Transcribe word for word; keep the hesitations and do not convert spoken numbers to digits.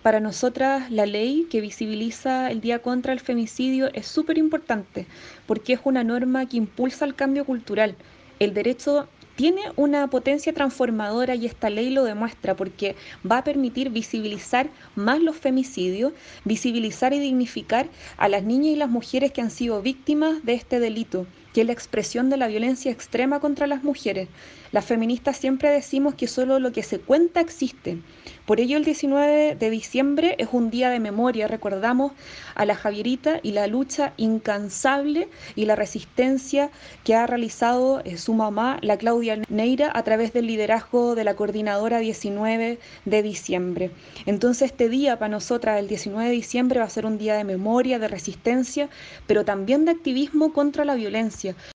Para nosotras, la ley que visibiliza el Día contra el Femicidio es súper importante porque es una norma que impulsa el cambio cultural. El derecho tiene una potencia transformadora y esta ley lo demuestra porque va a permitir visibilizar más los femicidios, visibilizar y dignificar a las niñas y las mujeres que han sido víctimas de este delito, que es la expresión de la violencia extrema contra las mujeres. Las feministas siempre decimos que solo lo que se cuenta existe. Por ello, el diecinueve de diciembre es un día de memoria. Recordamos a la Javierita y la lucha incansable y la resistencia que ha realizado eh, su mamá, la Claudia Neira, a través del liderazgo de la coordinadora diecinueve de diciembre. Entonces, este día para nosotras, el diecinueve de diciembre, va a ser un día de memoria, de resistencia, pero también de activismo contra la violencia.